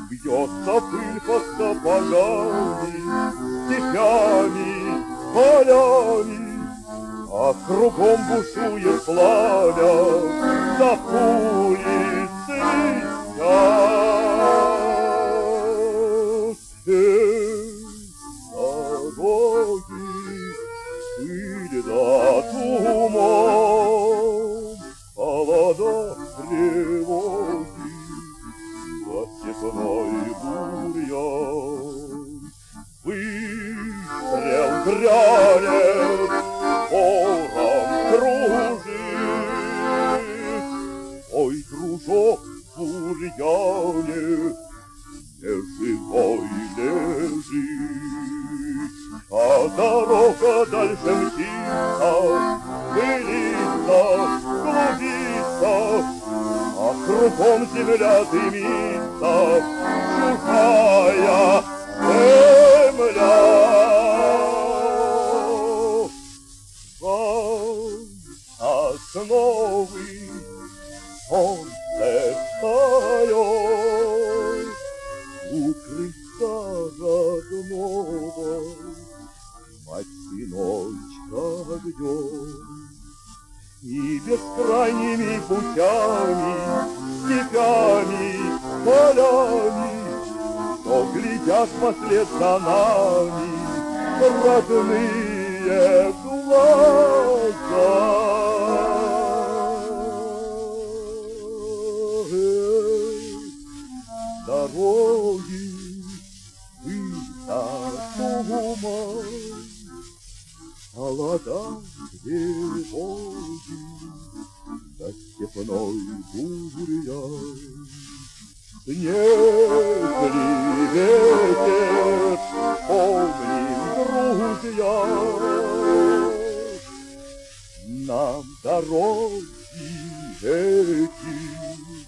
Бьется пыль под сапогами, степями, полями, а кругом бушует пламя, за пули стыдят. Дороги, пыль да туман, холода, тревоги, за степной бурьян. Выстрел грянет, ворон кружит. Ой, дружок в бурьяне неживой лежит, а дорога дальше мчится, пылится, клубится, а кругом земля дымится, чужая земля. Сосновый солнце встает, укрыться родного мать сыночка ждет. И бескрайними путями, степями, полями, то глядят вслед за нами родные глаза. Дороги, пыльца, туман, холода, тревоги, за степной бурьян. Снежный ветер, помним, друзья, нам дороги эти